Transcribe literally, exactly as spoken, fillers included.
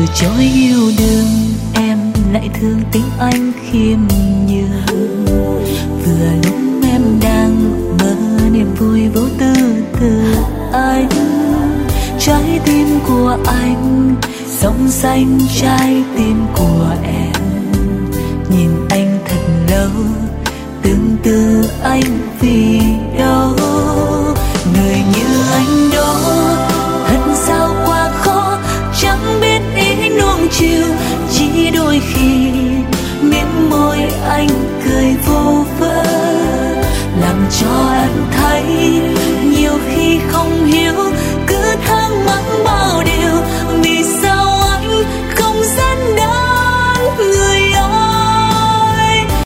chối yêu đương em lại thương tiếng anh khiêm nhường. Vừa lúc em đang mơ niềm vui vô tư từ anh, trái tim của anh sông xanh trái tim của em. Nhìn anh thật lâu tương tư anh vì đâu, người như anh đó thật sao quá khó, chẳng biết ý nuông chiều. Chỉ đôi khi miếng môi anh cười vô vơ, làm cho anh thấy nhiều khi không hiểu